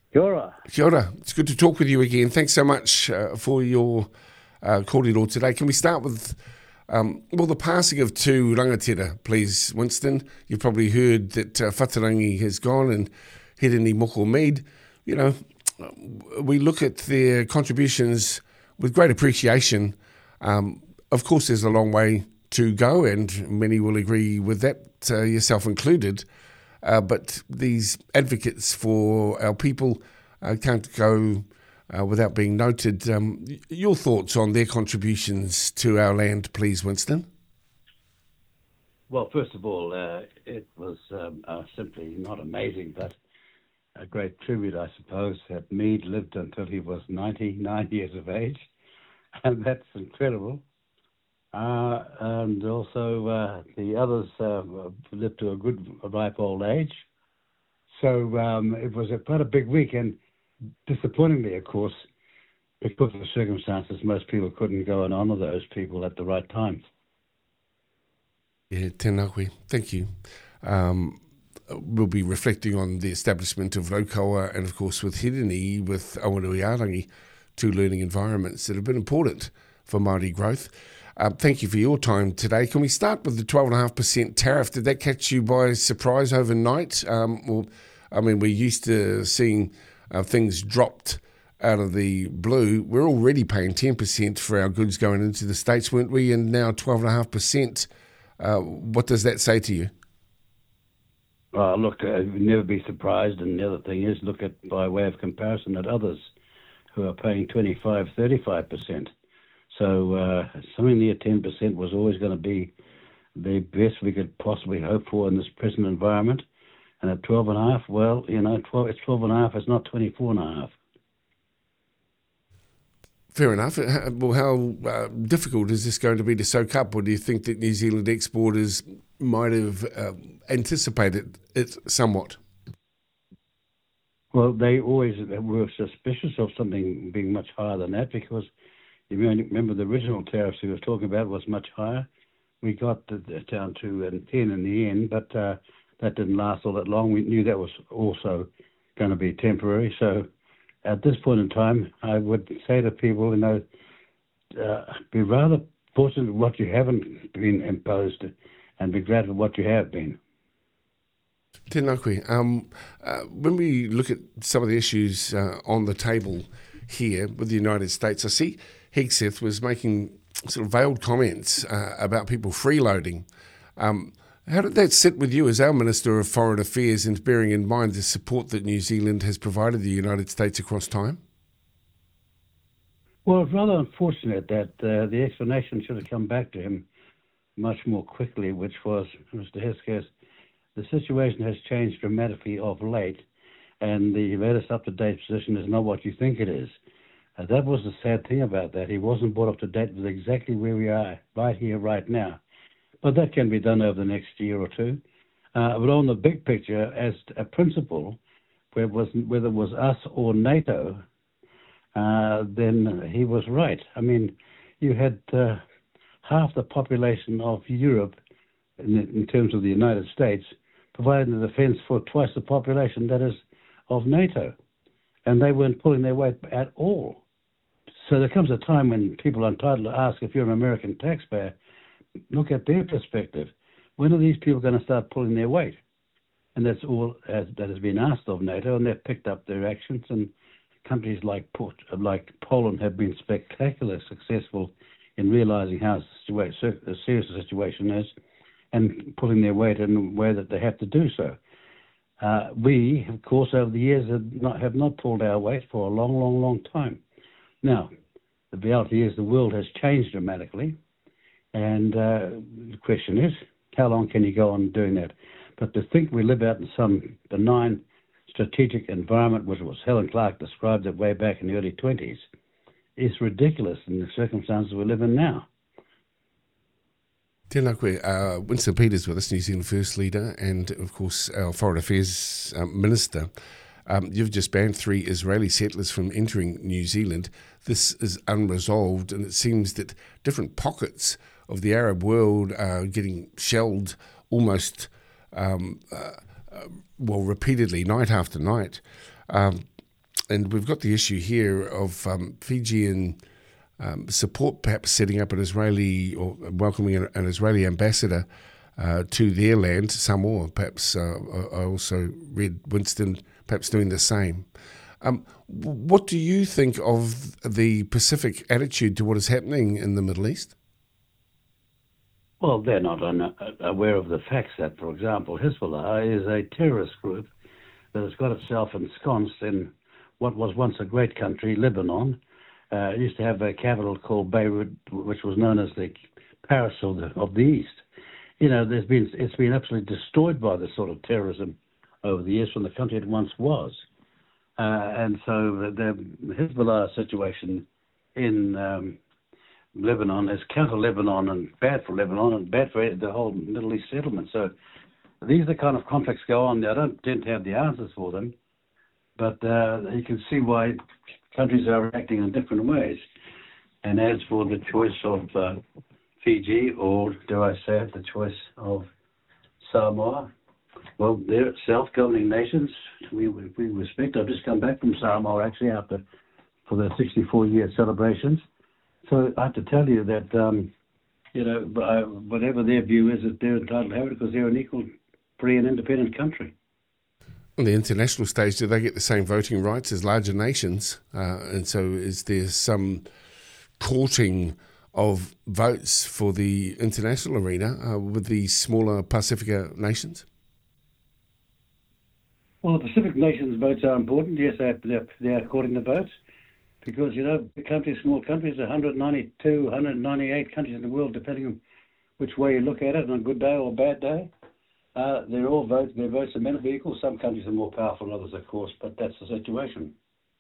Kia ora. Kia ora. It's good to talk with you again. Thanks so much for your kōrero today. Can we start with, the passing of two rangatira, please, Winston? You've probably heard that Whatarangi has gone and Hirini Moko Mead. You know, we look at their contributions with great appreciation. Of course, there's a long way to go, and many will agree with that, yourself included. But these advocates for our people can't go without being noted. Your thoughts on their contributions to our land, please, Winston? Well, first of all, it was simply not amazing, but a great tribute, I suppose, that Mead lived until he was 99 years of age, and that's incredible. And also the others lived to a good, ripe old age. So it was quite a big week, and disappointingly, of course, because of the circumstances, most people couldn't go and honour those people at the right time. Yeah, tēnā koe. Thank you. We'll be reflecting on the establishment of Raukawa and, of course, with Hirini, with Awanuiarangi, two learning environments that have been important for Māori growth. Thank you for your time today. Can we start with the 12.5% tariff? Did that catch you by surprise overnight? We're used to seeing things dropped out of the blue. We're already paying 10% for our goods going into the States, weren't we? And now 12.5%. What does that say to you? Well, look, never be surprised. And the other thing is, look at, by way of comparison, at others who are paying 25, 35%. So something near 10% was always going to be the best we could possibly hope for in this present environment. And at 12.5, well, it's 12.5, it's not 24.5. Fair enough. Well, how difficult is this going to be to soak up? Or do you think that New Zealand exporters might have anticipated it somewhat? Well, they always were suspicious of something being much higher than that, because you remember the original tariffs he was talking about was much higher. We got down to 10 in the end, but that didn't last all that long. We knew that was also going to be temporary. So at this point in time, I would say to people, be rather fortunate what you haven't been imposed and be glad for what you have been. Tēnā koe. When we look at some of the issues on the table here with the United States, I see Hegseth was making sort of veiled comments about people freeloading. How did that sit with you as our Minister of Foreign Affairs, and bearing in mind the support that New Zealand has provided the United States across time? Well, it's rather unfortunate that the explanation should have come back to him much more quickly, which was, Mr. Hegseth, the situation has changed dramatically of late, and the latest up-to-date position is not what you think it is. That was the sad thing about that. He wasn't brought up to date with exactly where we are right here, right now. But that can be done over the next year or two. But on the big picture, as a principle, whether it was us or NATO, then he was right. I mean, you had half the population of Europe, in terms of the United States, providing the defense for twice the population that is of NATO. And they weren't pulling their weight at all. So there comes a time when people are entitled to ask, if you're an American taxpayer, look at their perspective. When are these people going to start pulling their weight? And that's all that has been asked of NATO, and they've picked up their actions. And countries like Poland have been spectacularly successful in realizing how serious the situation is and pulling their weight in a way that they have to do so. We, of course, over the years have not pulled our weight for a long, long, long time. Now, the reality is the world has changed dramatically, and the question is, how long can you go on doing that? But to think we live out in some benign strategic environment, which was Helen Clark described it way back in the early 20s, is ridiculous in the circumstances we live in now. Tēnā koe. Winston Peters with us, New Zealand First Leader, and of course our Foreign Affairs Minister. You've just banned 3 Israeli settlers from entering New Zealand. This is unresolved, and it seems that different pockets of the Arab world are getting shelled almost, repeatedly, night after night. and we've got the issue here of Fijian support perhaps setting up an Israeli or welcoming an Israeli ambassador to their land, Samoa. Perhaps I also read Winston perhaps doing the same. What do you think of the Pacific attitude to what is happening in the Middle East? Well, they're not aware of the facts that, for example, Hezbollah is a terrorist group that has got itself ensconced in what was once a great country, Lebanon. It used to have a capital called Beirut, which was known as the Paris of the East. You know, it's been absolutely destroyed by this sort of terrorism over the years from the country it once was. And so the Hezbollah situation in Lebanon is counter-Lebanon and bad for Lebanon and bad for the whole Middle East settlement. So these are the kind of conflicts go on. I don't tend to have the answers for them, but you can see why countries are acting in different ways. And as for the choice of Fiji, or do I say it, the choice of Samoa, well, they're self-governing nations. We respect. I've just come back from Samoa actually for the 64-year celebrations. So I have to tell you that, whatever their view is, that they're entitled to have it because they're an equal, free and independent country. On the international stage, do they get the same voting rights as larger nations? And so is there some courting of votes for the international arena with the smaller Pacifica nations? Well, the Pacific nations' votes are important. Yes, they are courting the votes. Because, big countries, small countries, 192, 198 countries in the world, depending on which way you look at it, on a good day or a bad day. They're all votes. Their votes are meant to be equal. Some countries are more powerful than others, of course, but that's the situation.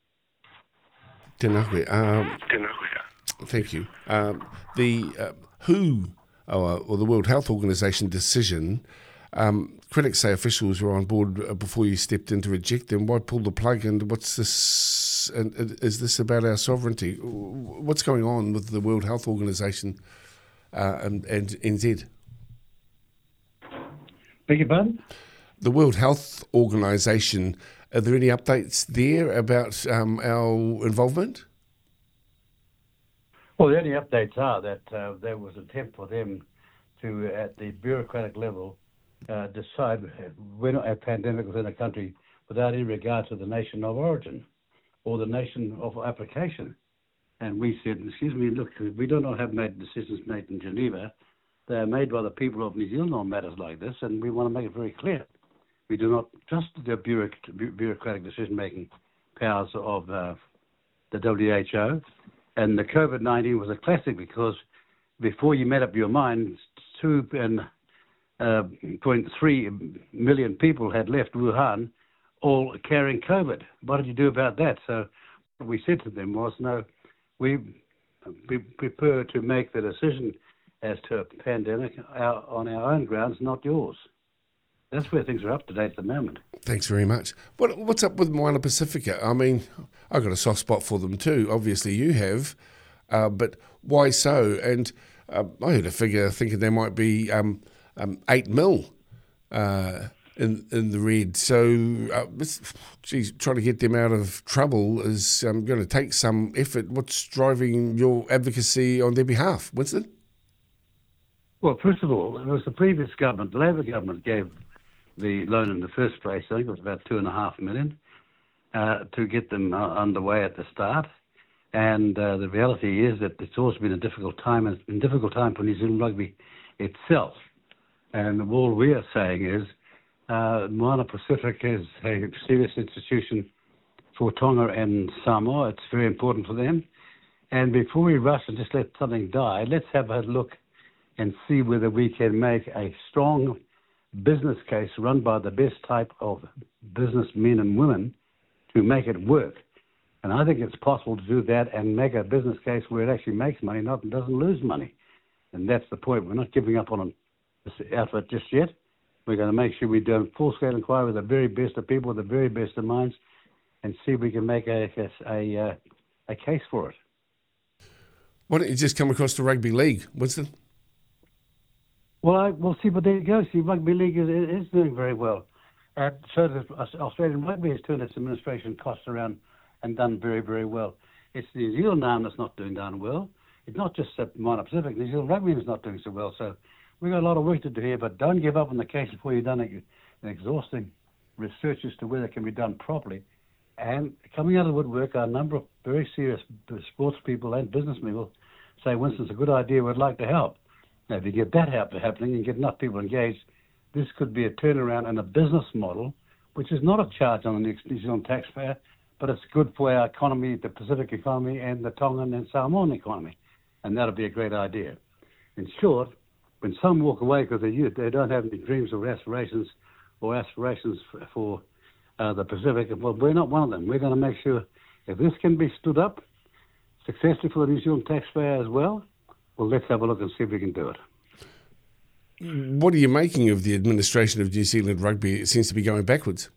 Thank you. The WHO, or the World Health Organization decision, critics say officials were on board before you stepped in to reject them. Why pull the plug, and what's this? And is this about our sovereignty? What's going on with the World Health Organization and NZ? Beg your pardon? The World Health Organization, are there any updates there about our involvement? Well, the only updates are that there was an attempt for them to, at the bureaucratic level, decide when a pandemic was in a country without any regard to the nation of origin or the nation of application. And we said, excuse me, look, we do not have made decisions made in Geneva. They are made by the people of New Zealand on matters like this, and we want to make it very clear. We do not trust the bureaucratic decision-making powers of the WHO. And the COVID-19 was a classic because before you made up your mind, 2.3 million people had left Wuhan, all carrying COVID. What did you do about that? So what we said to them was, no, we prefer to make the decision as to a pandemic on our own grounds, not yours. That's where things are up to date at the moment. Thanks very much. What's up with Moana Pacifica? I mean, I've got a soft spot for them too. Obviously you have, but why so? And I heard a figure thinking there might be 8 mil in the red. So, trying to get them out of trouble is going to take some effort. What's driving your advocacy on their behalf, Winston? Well, first of all, it was the previous government, the Labor government, gave the loan in the first place. I think it was about $2.5 million to get them underway at the start. And the reality is that it's always been a difficult time for New Zealand rugby itself. And all we are saying is Moana Pacific is a serious institution for Tonga and Samoa. It's very important for them. And before we rush and just let something die, let's have a look and see whether we can make a strong business case run by the best type of businessmen and women to make it work. And I think it's possible to do that and make a business case where it actually makes money, not doesn't lose money. And that's the point. We're not giving up on this effort just yet. We're going to make sure we do a full-scale inquiry with the very best of people, with the very best of minds, and see if we can make a case for it. Why don't you just come across the rugby league, Winston? Well, we'll see, but there you go. See, rugby league is doing very well. So the Australian rugby has turned its administration costs around and done very, very well. It's the New Zealand arm that's not doing darn well. It's not just Minor Pacific. New Zealand Rugby is not doing so well. So we've got a lot of work to do here, but don't give up on the case before you've done an exhausting research as to whether it can be done properly. And coming out of the woodwork are a number of very serious sports people and business people say, Winston, it's a good idea, we'd like to help. Now, if you get that happening and get enough people engaged, this could be a turnaround in a business model, which is not a charge on the New Zealand taxpayer, but it's good for our economy, the Pacific economy, and the Tongan and Samoan economy. And that'll be a great idea. In short, when some walk away because they don't have any dreams or aspirations for the Pacific, well, we're not one of them. We're going to make sure if this can be stood up successfully for the New Zealand taxpayer as well let's have a look and see if we can do it. What are you making of the administration of New Zealand rugby? It seems to be going backwards.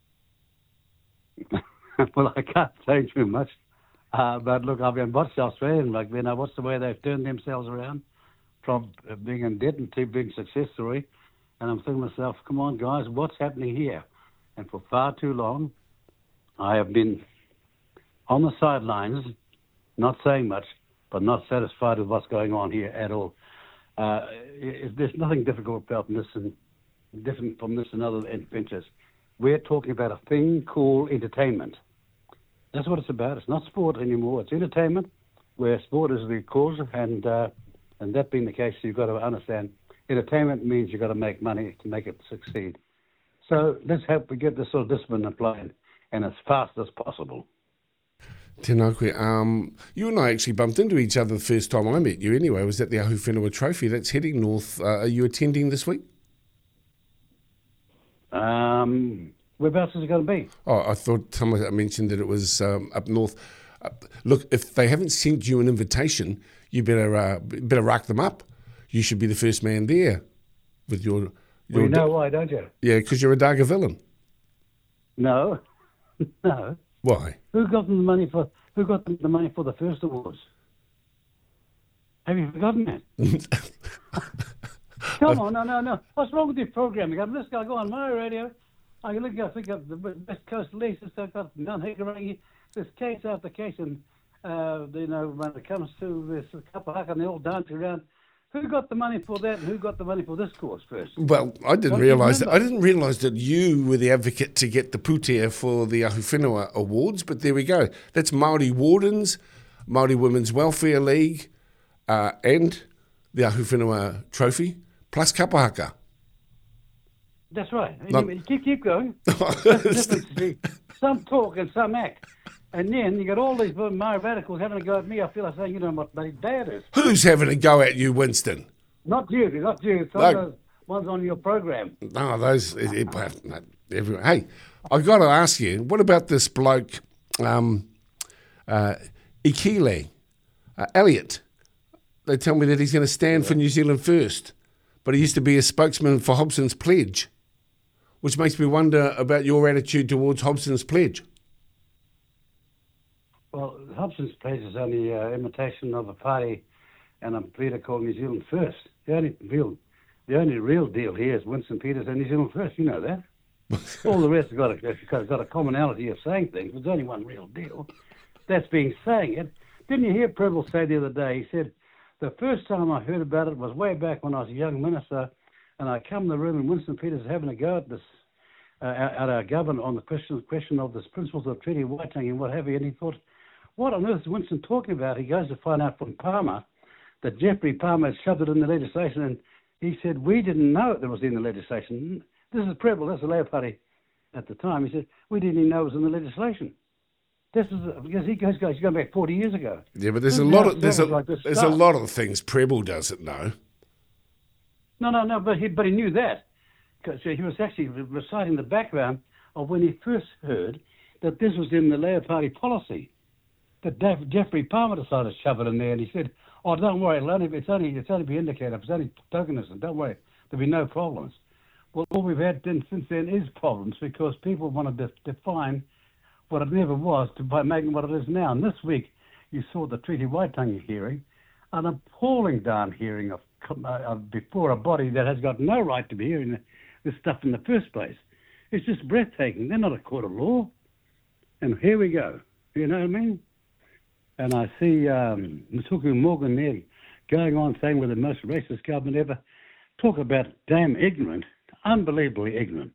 Well, I can't say too much. But look, I've watched Australian rugby and I watched the way they've turned themselves around from being in debt to being success story. And I'm thinking to myself, come on, guys, what's happening here? And for far too long, I have been on the sidelines, not saying much, but not satisfied with what's going on here at all. There's nothing difficult about this and different from this and other adventures. We're talking about a thing called entertainment. That's what it's about. It's not sport anymore. It's entertainment, where sport is the cause. And that being the case, you've got to understand, entertainment means you've got to make money to make it succeed. So let's hope we get this sort of discipline applied and as fast as possible. Tēnā koe. You and I actually bumped into each other the first time I met you anyway. It was at the Ahu Whenua Trophy. That's heading north. Are you attending this week? Whereabouts is it going to be? Oh, I thought someone mentioned that it was up north. Look, if they haven't sent you an invitation, you better rack them up. You should be the first man there with your... You know why, don't you? Yeah, because you're a Darga villain. No. No. Why? Who got them the money for the first awards? Have you forgotten that? Come on, no. What's wrong with your program? You got this guy go on my radio. I think of the West Coast leases. I've got Mount Hikarangi. There's case after case, and when it comes to this Kapahaka, and they all dance around. Who got the money for that, and who got the money for this course first? Well, I didn't realise that you were the advocate to get the putea for the Ahu Whenua Awards, but there we go. That's Māori Wardens, Māori Women's Welfare League, and the Ahu Whenua Trophy, plus Kapahaka. That's right. Keep going. That's the difference. Some talk and some act. And then you got all these Maori radicals having a go at me. I feel like saying, you know what bloody bad is. Who's having a go at you, Winston? Not you. It's all those ones on your program. No, those... everyone. Hey, I've got to ask you, what about this bloke, Ikile, Elliot? They tell me that he's going to stand for New Zealand first, but he used to be a spokesman for Hobson's Pledge, which makes me wonder about your attitude towards Hobson's Pledge. Well, Hobson's Pledge is only an imitation of a party and a leader called New Zealand First. The only real deal here is Winston Peters and New Zealand First. You know that. All the rest have got a commonality of saying things. There's only one real deal. That's being saying it. Didn't you hear Preble say the other day? He said, the first time I heard about it was way back when I was a young minister, and I come in the room and Winston Peters is having a go at this, at our governor on the question of this principles of Treaty Waitangi and what have you, and he thought, what on earth is Winston talking about? He goes to find out from Palmer that Jeffrey Palmer had shoved it in the legislation, and he said, we didn't know it was in the legislation. This is Preble, that's the Labour Party at the time. He said, we didn't even know it was in the legislation. This is because he's going back 40 years ago. Yeah, but there's a lot of things Preble doesn't know. No, but he knew that, because he was actually reciting the background of when he first heard that this was in the Labour Party policy. That Jeffrey Palmer decided to shove it in there, and he said, "Oh, don't worry, it's only be indicated, it's only tokenism. Don't worry, there'll be no problems." Well, all we've had since then is problems because people want to define what it never was by making what it is now. And this week, you saw the Treaty Waitangi hearing, an appalling darn hearing before a body that has got no right to be hearing this stuff in the first place. It's just breathtaking. They're not a court of law. And here we go. You know what I mean? And I see Masuku Morgan there going on saying we're the most racist government ever. Talk about damn ignorant, unbelievably ignorant.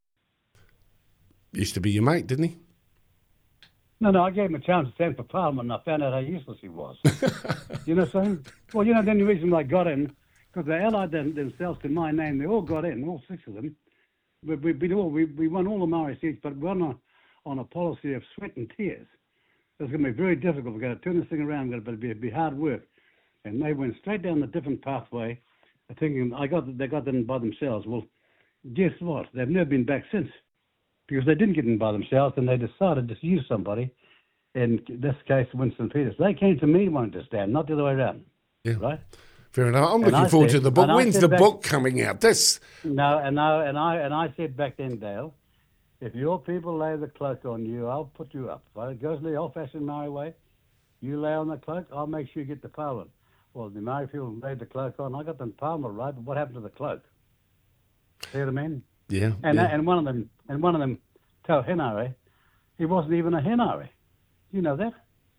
Used to be your mate, didn't he? No, I gave him a chance to stand for Parliament and I found out how useless he was. You know what I'm saying? Well, you know, the only reason I got in, because they allied themselves to my name, they all got in, all 6 of them. We won all the Maori seats, but we won on a policy of sweat and tears. It's going to be very difficult. We're going to turn this thing around, but it'll be hard work. And they went straight down the different pathway, thinking they got in by themselves. Well, guess what? They've never been back since, because they didn't get in by themselves, and they decided to use somebody. In this case, Winston Peters. They came to me wanting to stand, not the other way around. Yeah. Right? Fair enough. I'm looking forward to the book. When's the book coming out? And I said back then, Dale, if your people lay the cloak on you, I'll put you up. If it goes the old-fashioned Maori way, you lay on the cloak, I'll make sure you get the Parliament. Well, the Maori people laid the cloak on. I got the Parliament right, but what happened to the cloak? See what I mean? Yeah. And one of them, Tau Henare, he wasn't even a Henare. You know that?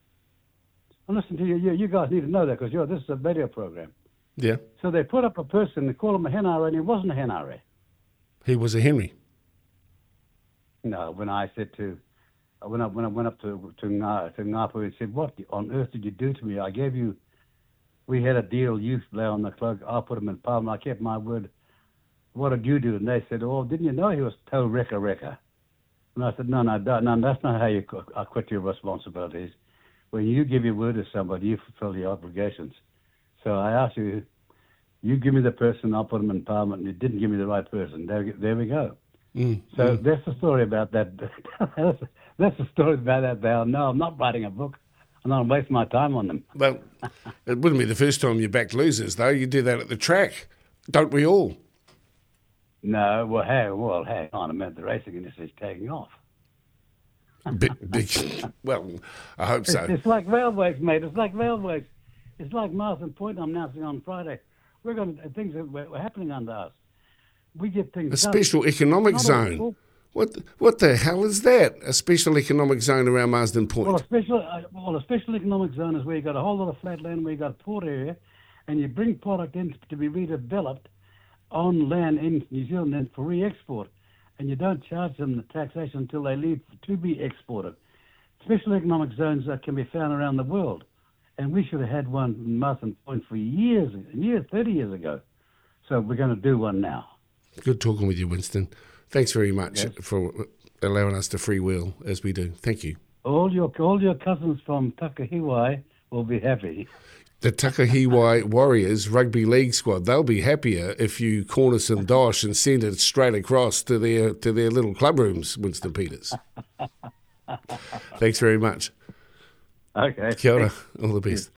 And listen to you. You guys need to know that because this is a radio program. Yeah. So they put up a person, they call him a Henare, and he wasn't a Henare. He was a Henry. No, when I said when I went up to Ngapu, he said, "What on earth did you do to me? I gave you. We had a deal. You lay on the cloak. I put him in Parliament. I kept my word. What did you do?" And they said, "Oh, didn't you know he was Tau Reka Reka?" And I said, no, that's not how you quit your responsibilities. When you give your word to somebody, you fulfill your obligations. So I asked you, you give me the person, I'll put them in Parliament, and you didn't give me the right person. There we go. That's the story about that. That's the story about that, Val. No, I'm not writing a book. I'm not wasting my time on them. Well, it wouldn't be the first time you backed losers, though. You do that at the track. Don't we all? No, hang on a minute. The racing industry is taking off. Big, well, I hope so. It's like railways, mate. It's like railways. It's like Marsden Point I'm announcing on Friday. Things are happening under us. We get things A done. special economic zone. What the hell is that? A special economic zone around Marsden Point? Well, a special economic zone is where you've got a whole lot of flat land, where you've got a port area, and you bring product in to be redeveloped on land in New Zealand and for re-export, and you don't charge them the taxation until they leave to be exported. Special economic zones can be found around the world, and we should have had one in Marsden Point for years, 30 years ago. So we're going to do one now. Good talking with you, Winston. Thanks very much for allowing us to freewheel as we do. Thank you. All your cousins from Takahiwai will be happy. The Takahiwai Warriors rugby league squad, they'll be happier if you corner some dosh and send it straight across to their little club rooms, Winston Peters. Thanks very much. Okay. Kia ora. All the best.